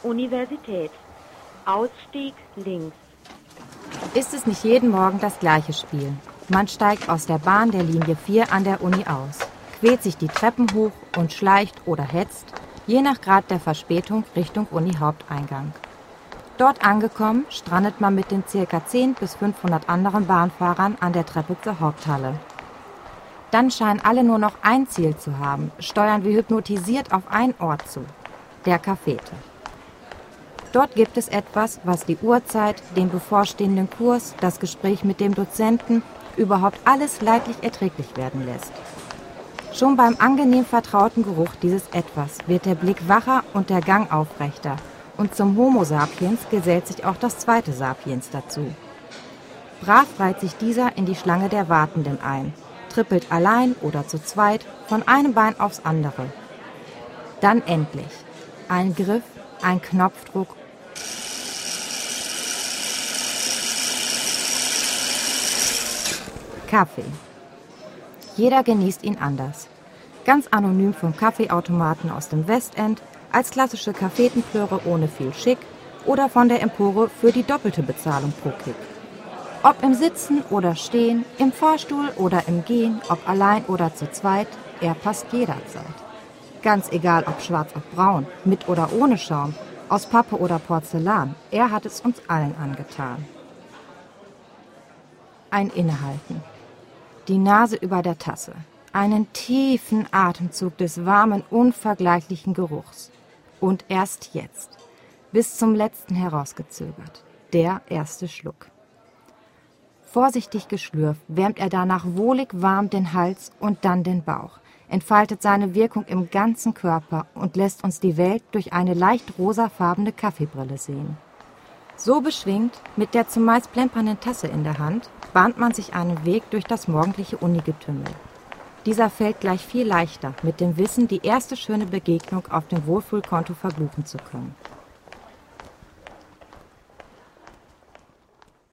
Universität. Ausstieg links. Ist es nicht jeden Morgen das gleiche Spiel? Man steigt aus der Bahn der Linie 4 an der Uni aus, quält sich die Treppen hoch und schleicht oder hetzt, je nach Grad der Verspätung, Richtung Uni-Haupteingang. Dort angekommen, strandet man mit den ca. 10 bis 500 anderen Bahnfahrern an der Treppe zur Haupthalle. Dann scheinen alle nur noch ein Ziel zu haben, steuern wie hypnotisiert auf einen Ort zu, der Cafete. Dort gibt es etwas, was die Uhrzeit, den bevorstehenden Kurs, das Gespräch mit dem Dozenten, überhaupt alles leidlich erträglich werden lässt. Schon beim angenehm vertrauten Geruch dieses Etwas wird der Blick wacher und der Gang aufrechter. Und zum Homo sapiens gesellt sich auch das zweite Sapiens dazu. Brav reiht sich dieser in die Schlange der Wartenden ein, trippelt allein oder zu zweit von einem Bein aufs andere. Dann endlich. Ein Griff, ein Knopfdruck. Kaffee. Jeder genießt ihn anders. Ganz anonym vom Kaffeeautomaten aus dem Westend, als klassische Kaffeetenplöre ohne viel Schick oder von der Empore für die doppelte Bezahlung pro Kick. Ob im Sitzen oder Stehen, im Fahrstuhl oder im Gehen, ob allein oder zu zweit, er passt jederzeit. Ganz egal ob schwarz ob braun, mit oder ohne Schaum, aus Pappe oder Porzellan, er hat es uns allen angetan. Ein Innehalten. Die Nase über der Tasse. Einen tiefen Atemzug des warmen, unvergleichlichen Geruchs. Und erst jetzt, bis zum letzten herausgezögert, der erste Schluck. Vorsichtig geschlürft wärmt er danach wohlig warm den Hals und dann den Bauch, entfaltet seine Wirkung im ganzen Körper und lässt uns die Welt durch eine leicht rosafarbene Kaffeebrille sehen. So beschwingt, mit der zumeist plempernden Tasse in der Hand, bahnt man sich einen Weg durch das morgendliche Unigetümmel. Dieser fällt gleich viel leichter, mit dem Wissen, die erste schöne Begegnung auf dem Wohlfühlkonto verbuchen zu können.